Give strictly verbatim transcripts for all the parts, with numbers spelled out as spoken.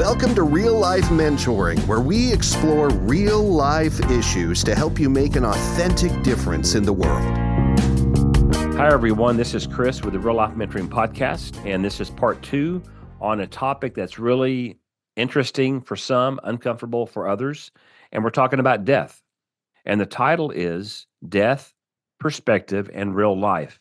Welcome to Real Life Mentoring, where we explore real life issues to help you make an authentic difference in the world. Hi, everyone. This is Chris with the Real Life Mentoring Podcast, and this is part two on a topic that's really interesting for some, uncomfortable for others, and we're talking about death. And the title is Death, Perspective, and Real Life.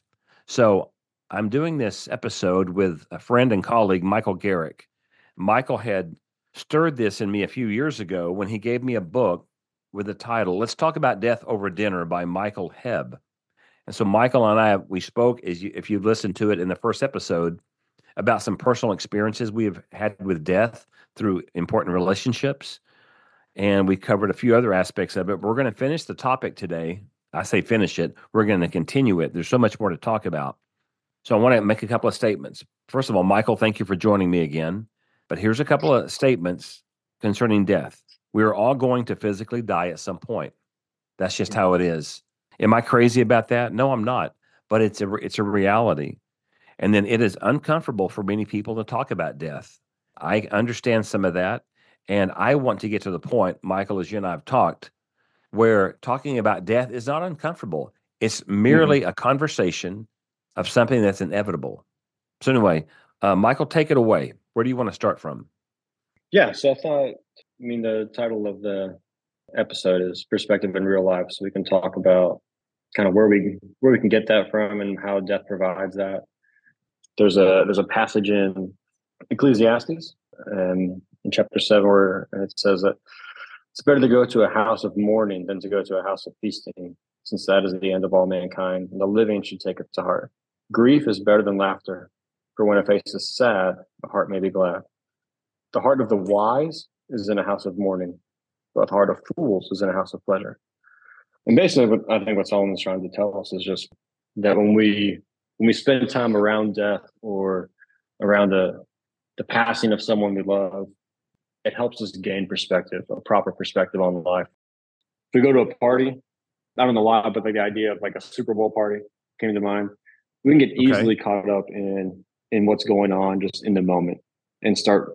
So I'm doing this episode with a friend and colleague, Michael Garrick. Michael had stirred this in me a few years ago when he gave me a book with the title, Let's Talk About Death Over Dinner by Michael Hebb. And so Michael and I, we spoke, as you, if you've listened to it in the first episode, about some personal experiences we have had with death through important relationships. And we covered a few other aspects of it. We're going to finish the topic today. I say finish it. We're going to continue it. There's so much more to talk about. So I want to make a couple of statements. First of all, Michael, thank you for joining me again. But here's a couple of statements concerning death. We are all going to physically die at some point. That's just how it is. Am I crazy about that? No, I'm not. But it's a it's a reality. And then it is uncomfortable for many people to talk about death. I understand some of that. And I want to get to the point, Michael, as you and I have talked, where talking about death is not uncomfortable. It's merely mm-hmm. a conversation of something that's inevitable. So anyway, uh, Michael, take it away. Where do you want to start from? Yeah, so I thought, I mean, the title of the episode is Perspective in Real Life. So we can talk about kind of where we where we can get that from and how death provides that. There's a there's a passage in Ecclesiastes um, in chapter seven where it says that it's better to go to a house of mourning than to go to a house of feasting, since that is the end of all mankind, and the living should take it to heart. Grief is better than laughter, for when a face is sad, the heart may be glad. The heart of the wise is in a house of mourning, but the heart of fools is in a house of pleasure. And basically, what I think what Solomon's trying to tell us is just that when we when we spend time around death or around the the passing of someone we love, it helps us gain perspective, a proper perspective on life. If we go to a party, I don't know why, but like the idea of like a Super Bowl party came to mind. We can get okay. easily caught up in in what's going on just in the moment and start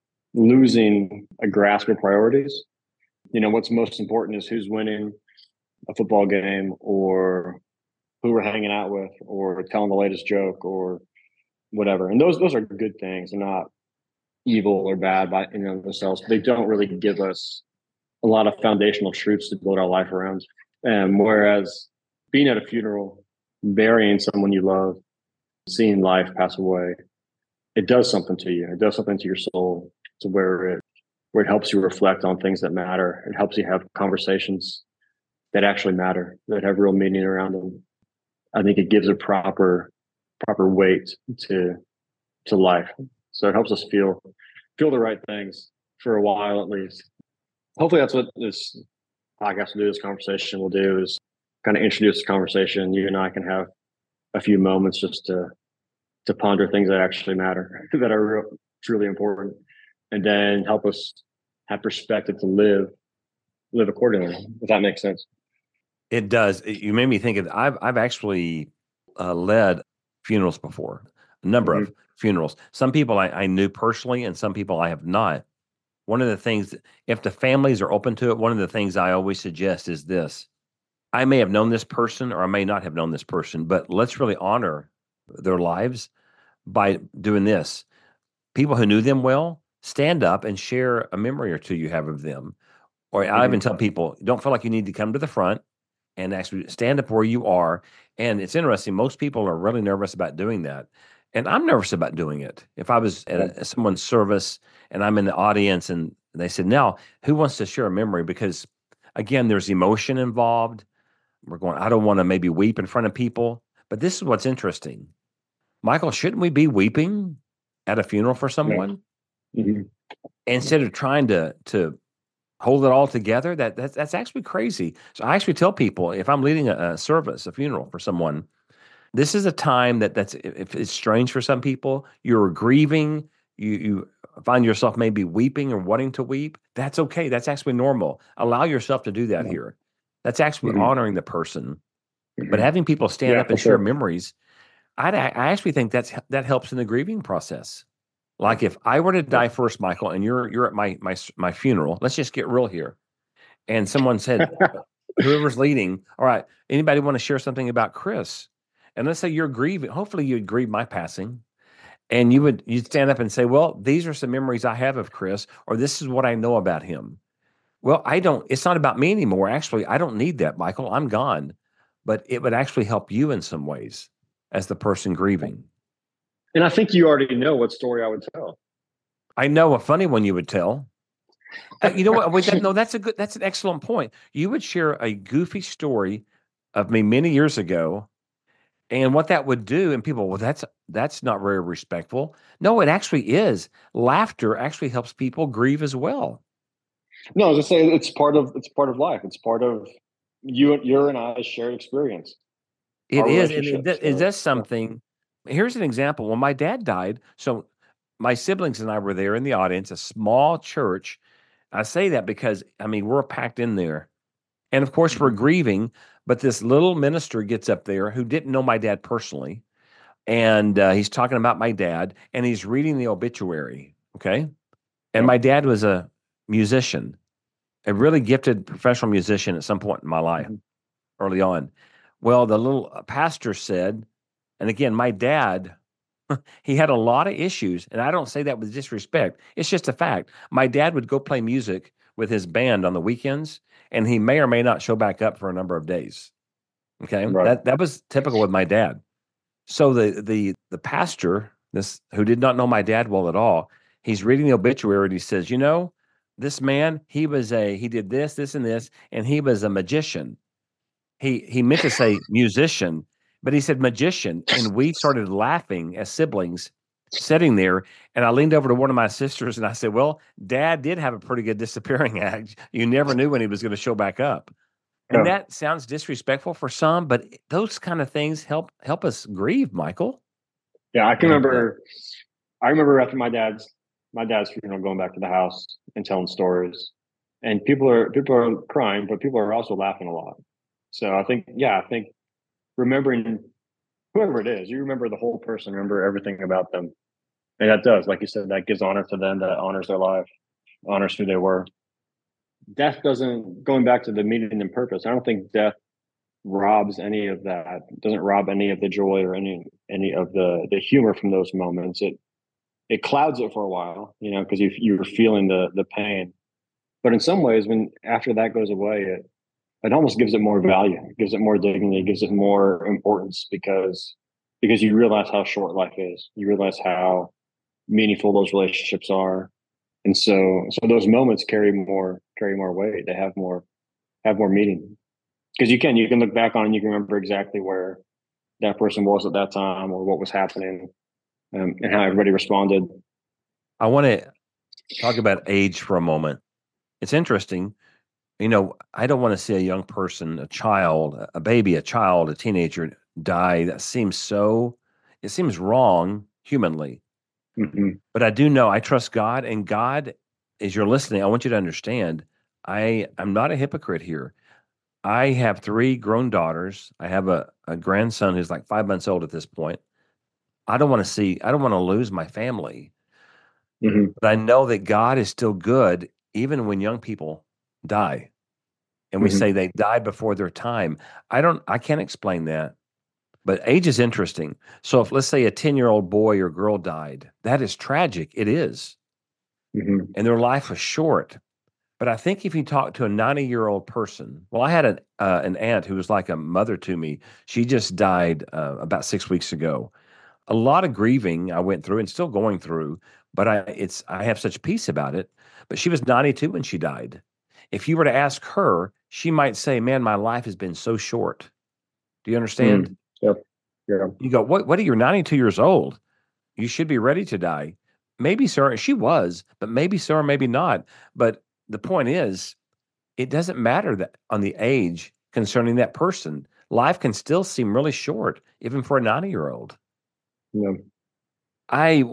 losing a grasp of priorities. You know, what's most important is who's winning a football game or who we're hanging out with or telling the latest joke or whatever. And those those are good things. They're not evil or bad by in and of themselves. They don't really give us a lot of foundational truths to build our life around. And whereas being at a funeral, burying someone you love, seeing life pass away, it does something to you. It does something to your soul, to where it where it helps you reflect on things that matter. It helps you have conversations that actually matter, that have real meaning around them. I think it gives a proper proper weight to to life. So it helps us feel feel the right things for a while at least. Hopefully that's what this podcast will do, this conversation will do, is kind of introduce the conversation. You and I can have a few moments just to to ponder things that actually matter, that are real, truly important, and then help us have perspective to live live accordingly, if that makes sense. It does. You made me think of, I've, I've actually uh, led funerals before, a number mm-hmm. of funerals. Some people I, I knew personally and some people I have not. One of the things, if the families are open to it, one of the things I always suggest is this. I may have known this person or I may not have known this person, but let's really honor their lives by doing this. People who knew them well, stand up and share a memory or two you have of them. Or mm-hmm. I even tell people, don't feel like you need to come to the front and actually stand up where you are. And it's interesting, most people are really nervous about doing that. And I'm nervous about doing it. If I was at a, someone's service and I'm in the audience and they said, now, who wants to share a memory? Because, again, there's emotion involved. We're going, I don't want to maybe weep in front of people. But this is what's interesting. Michael, shouldn't we be weeping at a funeral for someone? Yeah. Mm-hmm. Instead of trying to to hold it all together, that that's, that's actually crazy. So I actually tell people, if I'm leading a, a service, a funeral for someone, this is a time that that's, if it's strange for some people, you're grieving, you you find yourself maybe weeping or wanting to weep. That's okay. That's actually normal. Allow yourself to do that yeah. here. That's actually mm-hmm. honoring the person. Mm-hmm. But having people stand yeah, up and sure. share memories, I I actually think that's that helps in the grieving process. Like if I were to die first, Michael, and you're you're at my my my funeral, let's just get real here. And someone said, whoever's leading, all right, anybody want to share something about Chris? And let's say you're grieving. Hopefully you'd grieve my passing. And you would you'd stand up and say, well, these are some memories I have of Chris, or this is what I know about him. Well, I don't, it's not about me anymore. Actually, I don't need that, Michael. I'm gone. But it would actually help you in some ways as the person grieving. And I think you already know what story I would tell. I know a funny one you would tell. Uh, you know what? Wait, that, no, that's a good, that's an excellent point. You would share a goofy story of me many years ago, and what that would do, and people, well, that's that's not very respectful. No, it actually is. Laughter actually helps people grieve as well. No, I was just saying it's part of it's part of life. It's part of you your and I's shared experience. It is, and it, does- it does something. Here's an example. When my dad died, so my siblings and I were there in the audience, a small church. I say that because, I mean, we're packed in there. And of course, we're grieving, but this little minister gets up there who didn't know my dad personally. And uh, he's talking about my dad, and he's reading the obituary. Okay. And my dad was a musician, a really gifted professional musician at some point in my life, mm-hmm. early on. Well, the little pastor said, and again, my dad, he had a lot of issues, and I don't say that with disrespect. It's just a fact. My dad would go play music with his band on the weekends, and he may or may not show back up for a number of days. Okay, right. that that was typical with my dad. So the the the pastor, this who did not know my dad well at all, he's reading the obituary, and he says, "You know, this man, he was a he did this, this, and this, and he was a magician." He he meant to say musician, but he said magician, and we started laughing as siblings, sitting there. And I leaned over to one of my sisters and I said, "Well, Dad did have a pretty good disappearing act. You never knew when he was going to show back up." And yeah. That sounds disrespectful for some, but those kind of things help help us grieve, Michael. Yeah, I can and, remember. Uh, I remember after my dad's my dad's funeral, going back to the house and telling stories, and people are people are crying, but people are also laughing a lot. So I think, yeah, I think remembering whoever it is, you remember the whole person, remember everything about them. And that does, like you said, that gives honor to them, that honors their life, honors who they were. Death doesn't, going back to the meaning and purpose, I don't think death robs any of that, doesn't rob any of the joy or any any of the the humor from those moments. It it clouds it for a while, you know, because you, you're feeling the the pain. But in some ways, when after that goes away, it it almost gives it more value, it gives it more dignity, it gives it more importance because because you realize how short life is. You realize how meaningful those relationships are. And so so those moments carry more carry more weight. They have more have more meaning. Because you can you can look back on and you can remember exactly where that person was at that time or what was happening, um, and how everybody responded. I want to talk about age for a moment. It's interesting. You know, I don't want to see a young person, a child, a baby, a child, a teenager die. That seems so, it seems wrong humanly. Mm-hmm. But I do know, I trust God, and God, as you're listening, I want you to understand, I, I'm not a hypocrite here. I have three grown daughters. I have a, a grandson who's like five months old at this point. I don't want to see, I don't want to lose my family. Mm-hmm. But I know that God is still good, even when young people die. And we mm-hmm. say they died before their time. I don't, I can't explain that. But age is interesting. So if, let's say, a ten-year-old boy or girl died, that is tragic. It is. Mm-hmm. And their life was short. But I think if you talk to a ninety-year-old person, well, I had an, uh, an aunt who was like a mother to me. She just died uh, about six weeks ago. A lot of grieving I went through and still going through, but I, it's, I have such peace about it. But she was ninety-two when she died. If you were to ask her, she might say, "Man, my life has been so short." Do you understand? Mm, yep. Yeah. You go, what, what are you, ninety-two years old? You should be ready to die. Maybe, sir. She was, but maybe, sir, maybe not. But the point is, it doesn't matter that on the age concerning that person. Life can still seem really short, even for a ninety-year-old. Yeah. I,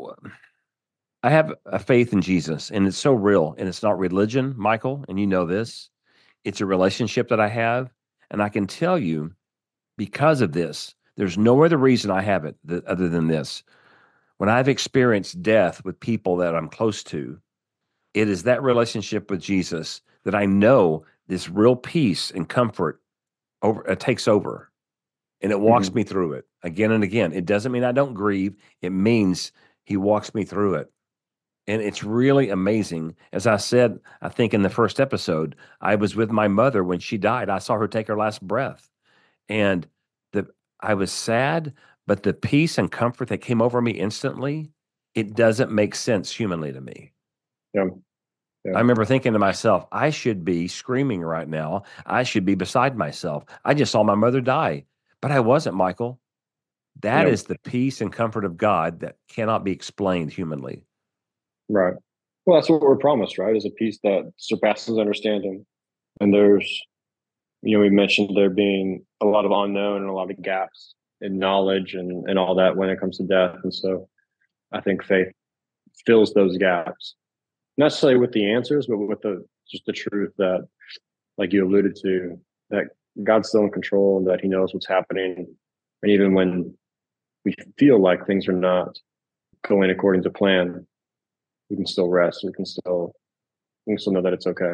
I have a faith in Jesus, and it's so real, and it's not religion, Michael, and you know this. It's a relationship that I have, and I can tell you, because of this, there's no other reason I have it th- other than this. when I've experienced death with people that I'm close to, it is that relationship with Jesus that I know this real peace and comfort over uh, takes over, and it walks Mm-hmm. me through it again and again. It doesn't mean I don't grieve. It means he walks me through it. And it's really amazing. As I said, I think in the first episode, I was with my mother when she died. I saw her take her last breath. And the I was sad, but the peace and comfort that came over me instantly, it doesn't make sense humanly to me. Yeah. Yeah. I remember thinking to myself, I should be screaming right now. I should be beside myself. I just saw my mother die, but I wasn't, Michael. That Yeah. is the peace and comfort of God that cannot be explained humanly. Right. Well, that's what we're promised, right? Is a peace that surpasses understanding. And there's, you know, we mentioned there being a lot of unknown and a lot of gaps in knowledge and, and all that when it comes to death. And so I think faith fills those gaps, not necessarily with the answers, but with the just the truth that, like you alluded to, that God's still in control and that he knows what's happening. And even when we feel like things are not going according to plan, we can still rest. We can still, we can still know that it's okay.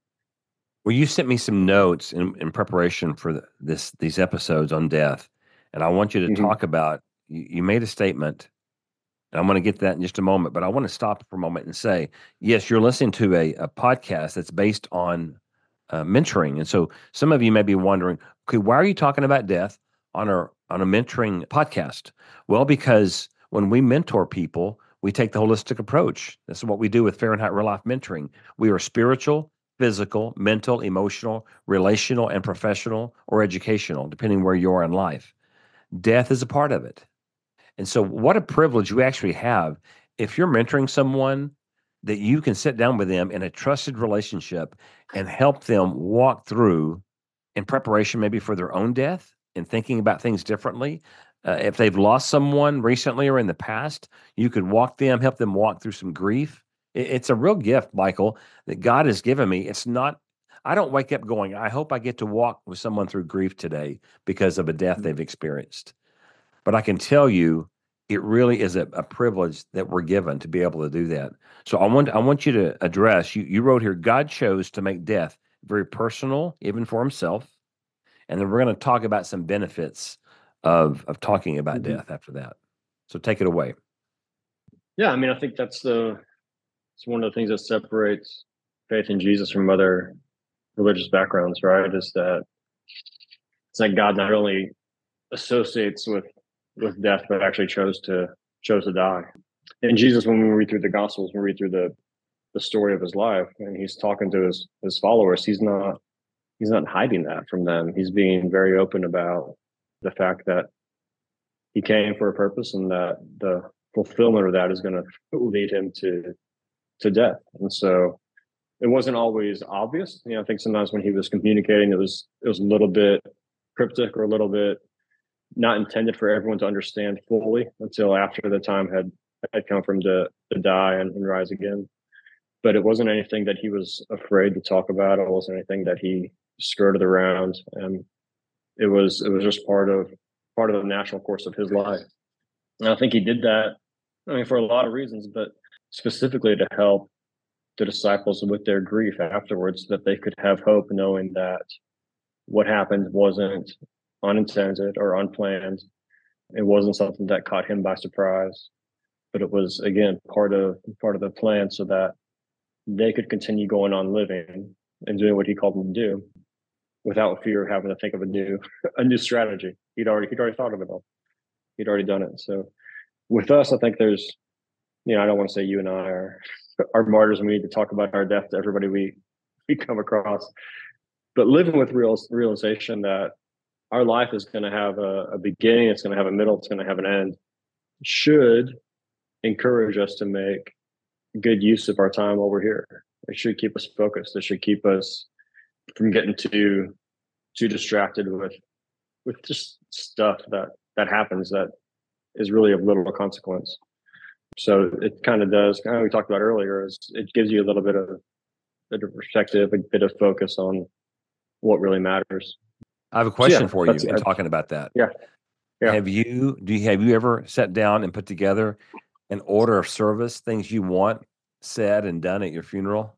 Well, you sent me some notes in, in preparation for the, this these episodes on death, and I want you to Mm-hmm. talk about. You, you made a statement, and I'm going to get to that in just a moment. But I want to stop for a moment and say, yes, you're listening to a, a podcast that's based on uh, mentoring, and so some of you may be wondering, okay, why are you talking about death on a on a mentoring podcast? Well, because when we mentor people, we take the holistic approach. This is what we do with Fahrenheit Real Life Mentoring. We are spiritual, physical, mental, emotional, relational, and professional or educational, depending where you are in life. Death is a part of it. And so what a privilege we actually have if you're mentoring someone that you can sit down with them in a trusted relationship and help them walk through in preparation maybe for their own death and thinking about things differently. Uh, if they've lost someone recently or in the past, you could walk them, help them walk through some grief. It, it's a real gift, Michael, that God has given me. It's not, I don't wake up going, I hope I get to walk with someone through grief today because of a death they've experienced. But I can tell you, it really is a, a privilege that we're given to be able to do that. So I want I want you to address, you, you wrote here, God chose to make death very personal, even for himself. And then we're going to talk about some benefits of of talking about Mm-hmm. death after that. So take it away. Yeah, I mean, I think that's the it's one of the things that separates faith in Jesus from other religious backgrounds, right? Is that it's like God not only associates with with death, but actually chose to chose to die. And Jesus, when we read through the Gospels, when we read through the the story of his life, and he's talking to his his followers, he's not he's not hiding that from them. He's being very open about the fact that he came for a purpose, and that the fulfillment of that is going to lead him to to death. And so it wasn't always obvious. You know, I think sometimes when he was communicating, it was it was a little bit cryptic or a little bit not intended for everyone to understand fully until after the time had had come for him to to die and, and rise again. But it wasn't anything that he was afraid to talk about. It wasn't anything that he skirted around, and it was it was just part of part of the natural course of his life. And I think he did that, I mean, for a lot of reasons, but specifically to help the disciples with their grief afterwards, that they could have hope, knowing that what happened wasn't unintended or unplanned. It wasn't something that caught him by surprise, but it was, again, part of part of the plan, so that they could continue going on living and doing what he called them to do without fear of having to think of a new a new strategy. He'd already he'd already thought of it all. He'd already done it. So with us, I think there's, you know, I don't want to say you and I are are martyrs and we need to talk about our death to everybody we we come across, but living with real realization that our life is going to have a, a beginning, it's going to have a middle, it's going to have an end, should encourage us to make good use of our time while we're here. It should keep us focused. It should keep us from getting too too distracted with with just stuff that that happens that is really of little consequence. So it kind of does, kind of we talked about earlier, is it gives you a little bit of a bit of perspective, a bit of focus on what really matters. I have a question So, yeah, for you that's- in talking about that. Yeah. Yeah. Have you do you have you ever sat down and put together an order of service, things you want said and done at your funeral?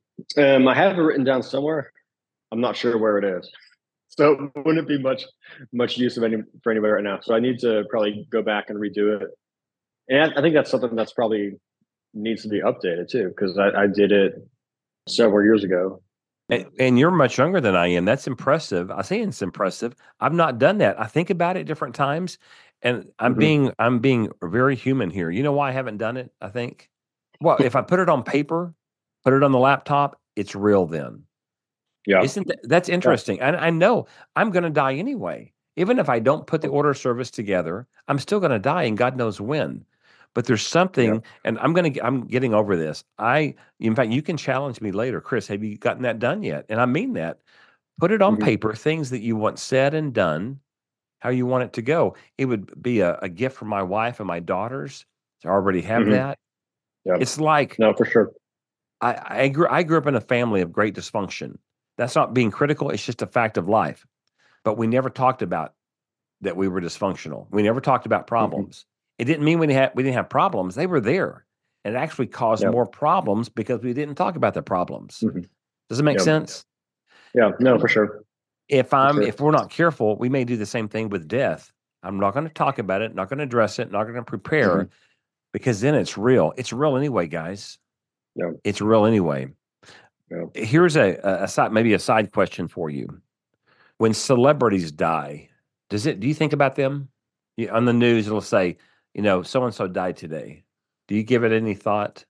Um, I have it written down somewhere. I'm not sure where it is. So it wouldn't be much much use of any for anybody right now. So I need to probably go back and redo it. And I, I think that's something that's probably needs to be updated too, because I, I did it several years ago. And, and you're much younger than I am. That's impressive. I say it's impressive. I've not done that. I think about it at different times, and I'm Mm-hmm. being I'm being very human here. You know why I haven't done it? I think. Well, if I put it on paper, put it on the laptop, it's real then. Yeah. Isn't that, that's interesting? And I know I'm going to die anyway. Even if I don't put the order of service together, I'm still going to die, and God knows when. But there's something, Yeah. and I'm going to I'm getting over this. I, in fact, you can challenge me later, Chris. Have you gotten that done yet? And I mean that. Put it on Mhm. paper, things that you want said and done, how you want it to go. It would be a, a gift for my wife and my daughters to already have Mhm. that. Yeah. It's like No, for sure. I, I grew I grew up in a family of great dysfunction. That's not being critical. It's just a fact of life. But we never talked about that we were dysfunctional. We never talked about Mhm. problems. It didn't mean we didn't have, we didn't have problems. They were there. And it actually caused Yeah. more problems because we didn't talk about the problems. Mhm. Does it make Yeah. sense? Yeah. No, for sure. If For I'm sure. if we're not careful, we may do the same thing with death. I'm not going to talk about it, not going to address it, not going to prepare Mhm. because then it's real. It's real anyway, guys. Yeah. It's real anyway. Yeah. Here's a, a, a side, maybe a side question for you. When celebrities die, does it? Do you think about them? You, on the news, it'll say, you know, so and so died today. Do you give it any thought?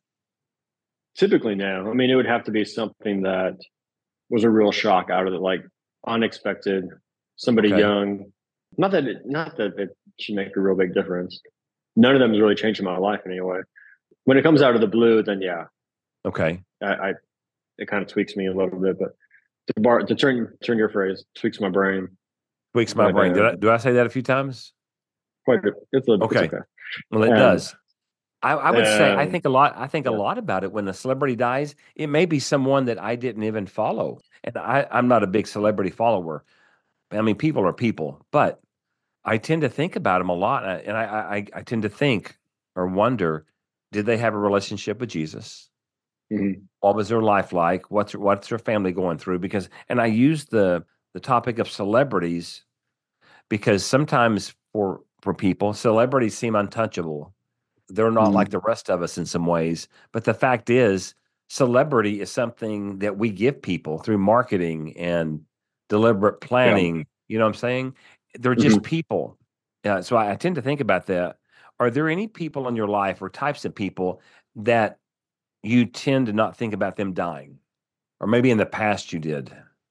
Typically, no. I mean, it would have to be something that was a real shock out of it, like unexpected, somebody Okay. young. Not that it, not that it should make a real big difference. None of them is really changing my life in any way. When it comes out of the blue, then yeah, Okay. I, I it kind of tweaks me a little bit. But to bar to turn turn your phrase, tweaks my brain. Tweaks my But brain. Did uh, I, do I say that a few times? quite a- it's a, it's Okay. okay. Well, it Um, does. I, I would say I um, think a lot. I think a yeah. lot about it. When a celebrity dies, it may be someone that I didn't even follow, and I, I'm not a big celebrity follower. I mean, people are people, but I tend to think about them a lot, and I, and I, I, I tend to think or wonder: did they have a relationship with Jesus? Mhm. What was their life like? What's what's their family going through? Because, and I use the the topic of celebrities because sometimes for for people, celebrities seem untouchable. They're not Mhm. like the rest of us in some ways. But the fact is, celebrity is something that we give people through marketing and deliberate Yeah. planning. You know what I'm saying? They're just Mhm. people. Uh, so I, I tend to think about that. Are there any people in your life or types of people that you tend to not think about them dying? Or maybe in the past you did?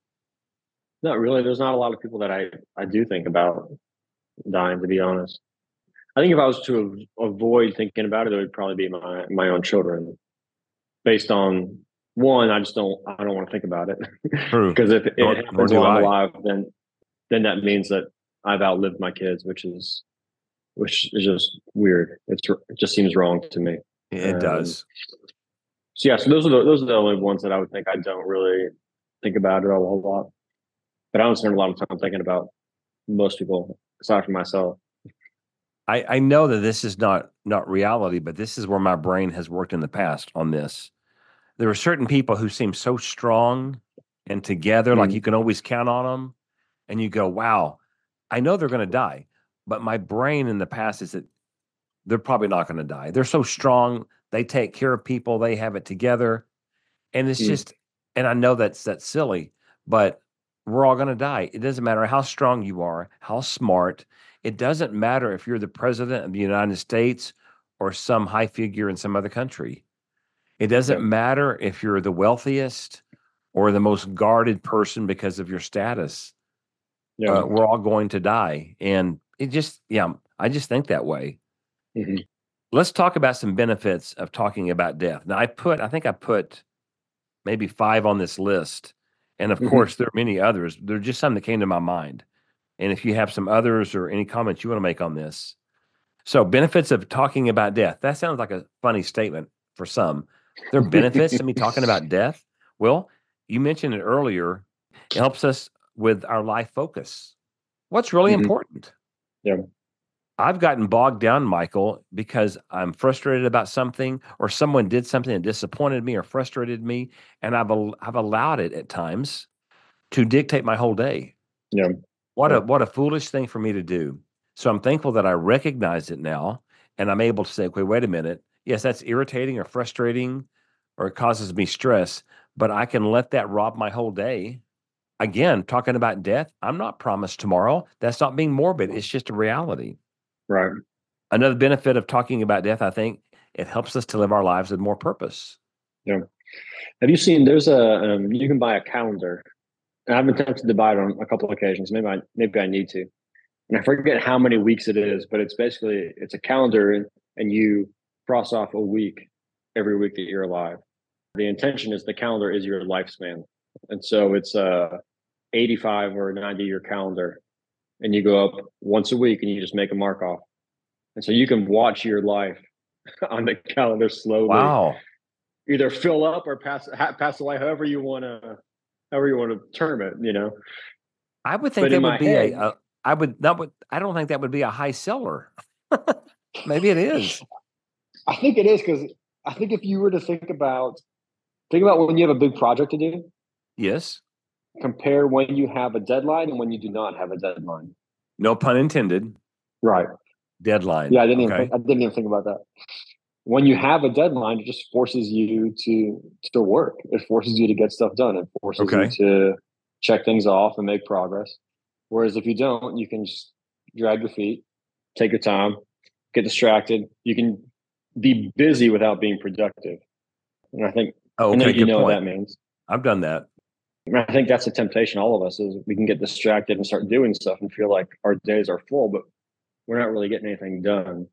Not really. There's not a lot of people that I I do think about dying, to be honest. I think if I was to av- avoid thinking about it, it would probably be my my own children. Based on one, I just don't I don't want to think about it True. because if Nor, it nor happens do while I'm I. alive, then then that means that I've outlived my kids, which is which is just weird. It's it just seems wrong to me. It Um, does. so yeah, so those are the those are the only ones that I would think I don't really think about it a whole lot. But I don't spend a lot of time thinking about most people aside from myself. I, I know that this is not not reality, but this is where my brain has worked in the past on this. There are certain people who seem so strong and together, like you Mm, can always count on them, and you go, "Wow, I know they're going to die," but my brain in the past is that they're probably not going to die. They're so strong, they take care of people, they have it together, and it's mm, just, and I know that's that's silly, but we're all going to die. It doesn't matter how strong you are, how smart. It doesn't matter if you're the president of the United States or some high figure in some other country. It doesn't yeah, matter if you're the wealthiest or the most guarded person because of your status. yeah. Uh, we're all going to die, and it just, yeah, I just think that way. Hmm. Let's talk about some benefits of talking about death. Now, I put, I think I put maybe five on this list. And of Hmm. course, there are many others. They're just some that came to my mind. And if you have some others or any comments you want to make on this. So, benefits of talking about death. That sounds like a funny statement for some. There are benefits to me talking about death. Well, you mentioned it earlier. It helps us with our life focus. What's really Hmm. important? Yeah. I've gotten bogged down, Michael, because I'm frustrated about something, or someone did something that disappointed me or frustrated me, and I've al- I've allowed it at times to dictate my whole day. Yeah. What Yeah. a what a foolish thing for me to do. So I'm thankful that I recognize it now, and I'm able to say, okay, wait a minute. Yes, that's irritating or frustrating, or it causes me stress, but I can let that rob my whole day. Again, talking about death, I'm not promised tomorrow. That's not being morbid. It's just a reality. Right. Another benefit of talking about death, I think, it helps us to live our lives with more purpose. Yeah. Have you seen? There's a um, you can buy a calendar. And I've been tempted to buy it on a couple of occasions. Maybe I maybe I need to. And I forget how many weeks it is, but it's basically it's a calendar, and you cross off a week every week that you're alive. The intention is the calendar is your lifespan, and so it's a eighty-five or ninety year calendar, and you go up once a week and you just make a mark off, and so you can watch your life on the calendar slowly Wow. either fill up or pass pass away, however you want to however you want to term it, you know. I would think But in that my would be a, head, a I would that would I don't think that would be a high seller. Maybe it is. I think it is because I think if you were to think about think about when you have a big project to do, Yes. compare when you have a deadline and when you do not have a deadline. No pun intended. Right. Deadline. Yeah, I didn't even Okay. think, I didn't even think about that. When you have a deadline, it just forces you to to work. It forces you to get stuff done. It forces Okay. you to check things off and make progress. Whereas if you don't, you can just drag your feet, take your time, get distracted. You can be busy without being productive. And I think Oh, I know okay. you Good know what point. that means. I've done that. And I think that's a temptation, all of us, is we can get distracted and start doing stuff and feel like our days are full, but we're not really getting anything done.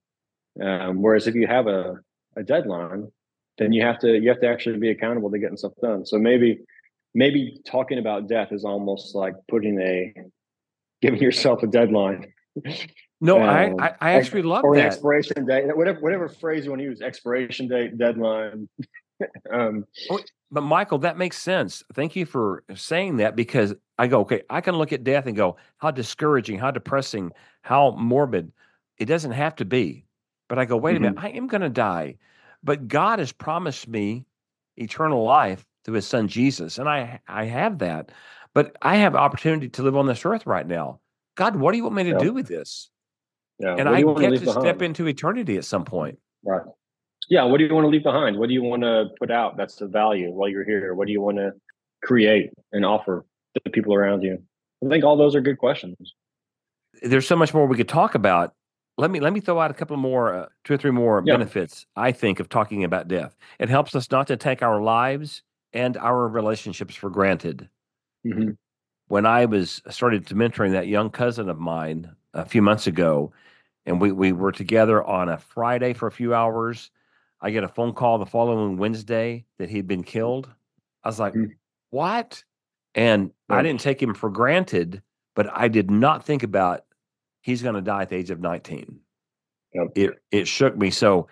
Um, whereas if you have a, a deadline, then you have to you have to actually be accountable to getting stuff done. So maybe maybe talking about death is almost like putting a giving yourself a deadline. No, I um, I, I actually love or an that. expiration date, whatever whatever phrase you want to use, expiration date, deadline. um, Oh, but Michael, that makes sense. Thank you for saying that, because I go, okay, I can look at death and go, how discouraging, how depressing, how morbid. It doesn't have to be. But I go, wait a minute, mhm. I am going to die. But God has promised me eternal life through his son Jesus, and I I have that. But I have opportunity to live on this earth right now. God, what do you want me to Yeah, do with this? yeah. And What do I you want to get leave to step behind? into eternity at some point. Right. Yeah. What do you want to leave behind? What do you want to put out? That's the value while you're here. What do you want to create and offer to the people around you? I think all those are good questions. There's so much more we could talk about. Let me let me throw out a couple more, uh, two or three more Yeah. benefits, I think, of talking about death. It helps us not to take our lives and our relationships for granted. Mm-hmm. When I was started to mentoring that young cousin of mine a few months ago, and we we were together on a Friday for a few hours, I get a phone call the following Wednesday that he'd been killed. I was like, Mm-hmm. "What?" And I Yeah. didn't take him for granted, but I did not think about he's going to die at the age of nineteen. Yeah. It it shook me. So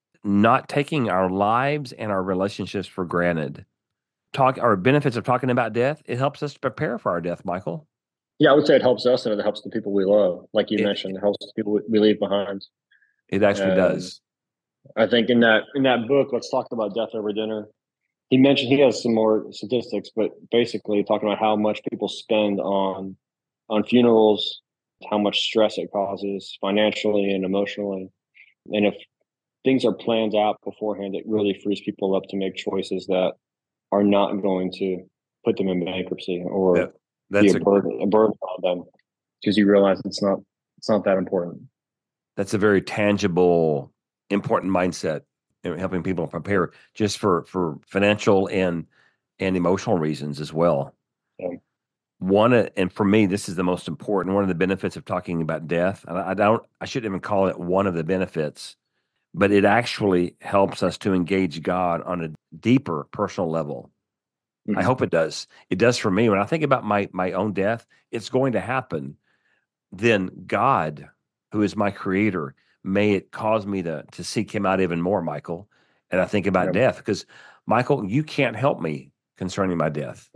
not taking our lives and our relationships for granted. Talk our benefits of talking about death. It helps us to prepare for our death, Michael. Yeah. I would say it helps us and it helps the people we love. Like you It mentioned, it helps the people we- we leave behind. it actually Um, does. I think in that in that book, Let's Talk About Death Over Dinner, he mentioned he has some more statistics, but basically talking about how much people spend on on funerals, how much stress it causes financially and emotionally. And if things are planned out beforehand, it really frees people up to make choices that are not going to put them in bankruptcy or That be that's a a burden, a burden on them, because you realize it's not it's not that important. that's a very tangible, important mindset in helping people prepare just for for financial and and emotional reasons as well. Yeah. One, uh, and for me, this is the most important. One of the benefits of talking about death, and I, I don't, I shouldn't even call it one of the benefits, but it actually helps us to engage God on a deeper personal level. I Mhm. hope it does. It does for me. When I think about my my own death, it's going to happen. Then God, who is my creator, may it cause me to to seek him out even more, Michael. And I think about Yeah. death because Michael, you can't help me concerning my death.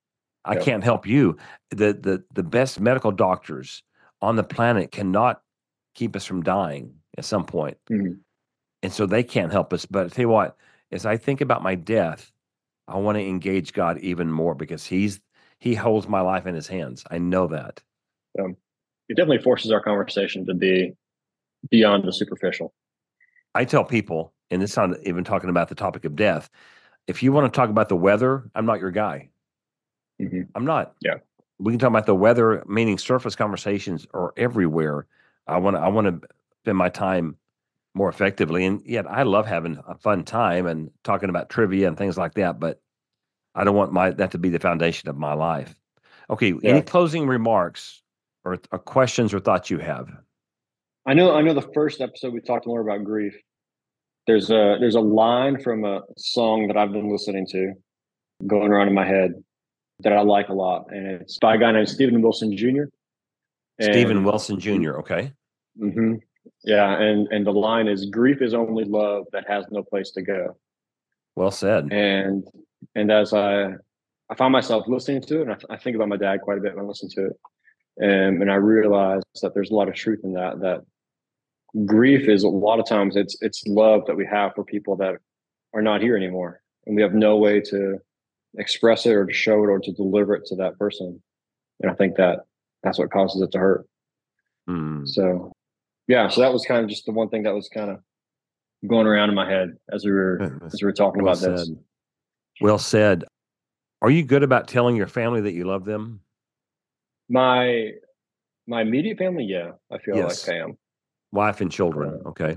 I Yeah. can't help you. The the the best medical doctors on the planet cannot keep us from dying at some point. Mm-hmm. And so they can't help us. But I tell you what, as I think about my death, I want to engage God even more because he's he holds my life in his hands. I know that. Um, it definitely forces our conversation to be beyond the superficial. I tell people, and it's not even talking about the topic of death, if you want to talk about the weather, I'm not your guy. Mm-hmm. I'm not. Yeah. We can talk about the weather, meaning surface conversations are everywhere. I want to, I want to spend my time more effectively. And yet I love having a fun time and talking about trivia and things like that. But I don't want my that to be the foundation of my life. Okay. Yeah. Any closing remarks or, or questions or thoughts you have? I know, I know the first episode we talked more about grief. There's a, there's a line from a song that I've been listening to going around in my head that I like a lot. And it's by a guy named Steven Wilson Junior Steven Wilson Junior Okay. Mm-hmm. Yeah. And, and the line is, grief is only love that has no place to go. Well said. And, and as I, I find myself listening to it, and I, I think about my dad quite a bit when I listen to it. And, and I realize that there's a lot of truth in that, that grief is a lot of times it's, it's love that we have for people that are not here anymore. And we have no way to express it or to show it or to deliver it to that person. And I think that that's what causes it to hurt. Mm. So, yeah, so that was kind of just the one thing that was kind of going around in my head as we were, as we were talking well about said. this. Well said. Are you good about telling your family that you love them? My, my immediate family, yeah, I feel Yes. like I am. Wife and children. Okay.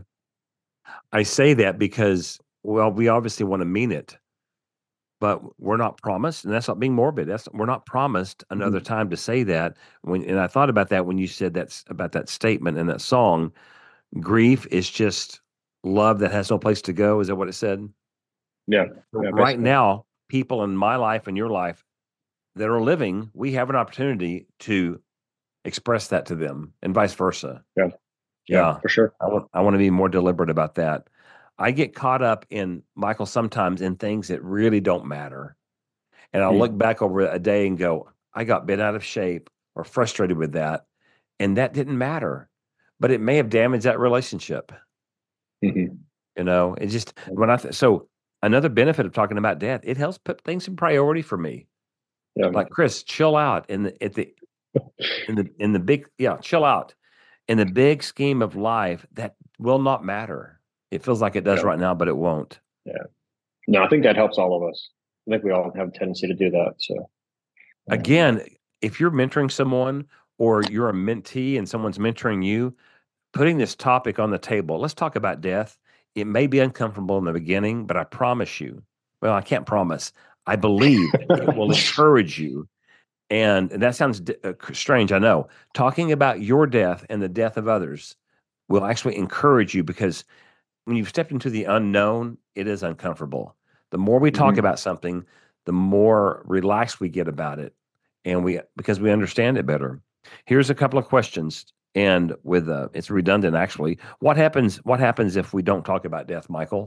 I say that because, well, we obviously want to mean it, but we're not promised, and that's not being morbid. That's we're not promised another Mm-hmm. time to say that. When and I thought about that when you said that's about that statement in that song. Grief is just love that has no place to go. Is that what it said? Yeah. yeah Right basically. now, people in my life and your life that are living, we have an opportunity to express that to them, and vice versa. Yeah. Yeah, Yeah, for sure. I want I want to be more deliberate about that. I get caught up in, Michael, sometimes in things that really don't matter. And I'll Mm. look back over a day and go, I got bent out of shape or frustrated with that. And that didn't matter, but it may have damaged that relationship. Mm-hmm. You know, it just, when I, th- so another benefit of talking about death, it helps put things in priority for me. Yeah. Like, Chris, chill out in the, at the, in the, in the big, yeah, chill out. In the big scheme of life, that will not matter. It feels like it does Yeah. right now, but it won't. Yeah. No, I think that helps all of us. I think we all have a tendency to do that. So um, again, if you're mentoring someone or you're a mentee and someone's mentoring you, putting this topic on the table, let's talk about death. It may be uncomfortable in the beginning, but I promise you, well, I can't promise. I believe it will encourage you. And, and that sounds d- uh, strange, I know. Talking about your death and the death of others will actually encourage you, because when you've stepped into the unknown, it is uncomfortable. The more we talk Mhm. about something, the more relaxed we get about it, and we because we understand it better. Here's a couple of questions, and with uh, it's redundant actually. What happens? What happens if we don't talk about death, Michael?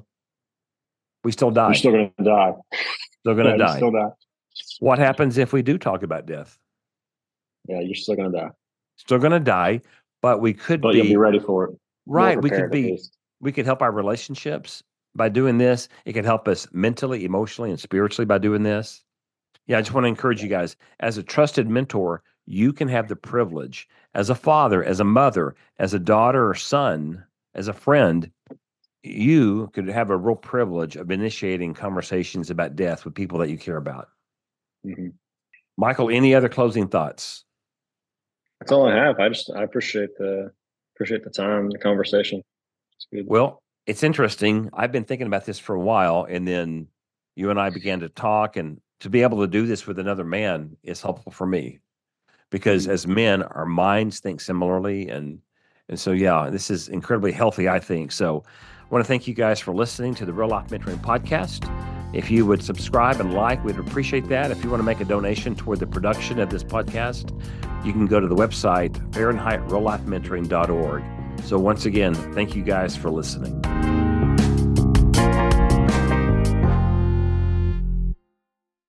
We still die. you're still going to die. Still going to Yeah, you die. still die. What happens if we do talk about death? Yeah, you're still going to die. Still going to die, but we could But be, you'll be ready for it. More right. We could prepared, at be. least. We could help our relationships by doing this. It could help us mentally, emotionally, and spiritually by doing this. Yeah, I just want to encourage you guys. As a trusted mentor, you can have the privilege, as a father, as a mother, as a daughter or son, as a friend, you could have a real privilege of initiating conversations about death with people that you care about. Mhm. Michael, any other closing thoughts? That's all I have. I just I appreciate the appreciate the time, the conversation. It's good. Well, it's interesting. I've been thinking about this for a while, and then you and I began to talk, and to be able to do this with another man is helpful for me, because Mhm. as men, our minds think similarly. And, and so, yeah, this is incredibly healthy, I think. So I want to thank you guys for listening to the Real Life Mentoring Podcast. If you would subscribe and like, we'd appreciate that. If you want to make a donation toward the production of this podcast, you can go to the website, Fahrenheit Real Life Mentoring dot org. So once again, thank you guys for listening.